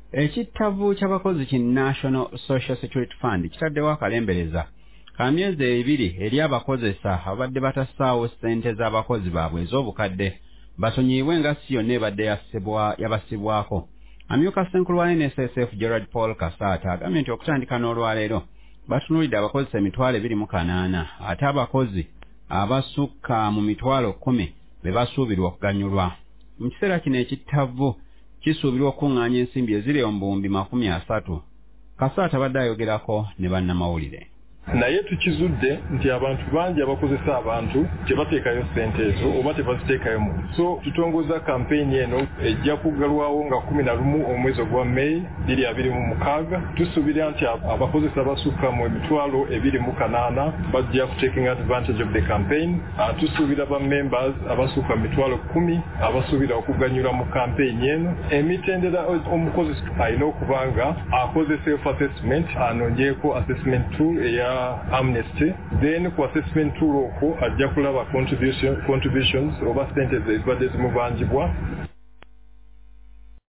Ekittavu ky'abakozi ki National Social Security Fund kitaddewo akalembereza ka myezi 2 eri abakozesa abadde batassaawo ssente z'abakozi baabwe ez'obukadde basonyiibwe nga si yonna ebadde yabasibwako. Amyuka Ssenkulu wa NSSF Gerald Paul Kasata agambye nti okutandika n'olwaleero batunuulidde abakozesa emitwalo 28 ate abakozi abasukka mu mitwalo 10 be basuubirwa okuganyulwa. Mu kiseera kino ekittavu kisuubirwa okuŋŋaanya ensimbi eziri omubuwumbi 30. Kasata abadde ayogerako ne bannamawulire. Naye tukizudde nti abantu bangi abakozesa abantu tebateekayo ssente ezo oba tebaziteekayo mu. So tutongoza kampeyini eno ejja kugalwawo nga 11 omwezi ogwa May 2026. Tusuubira nti abakozesa basukka mu emitwalo 28 bajja taking advantage of the campaign. Tusuubira ba members abasukka mu mitwalo 10 abasuubira okuganyula mu kampeyini eno. Emitendera omukozesa alina okuba nga akoze self assessment anongyeko assessment tool eya amnesty, then ku assessment tool okwo ajja kulaba contributions oba ssente ezibadde zimubanjibwa.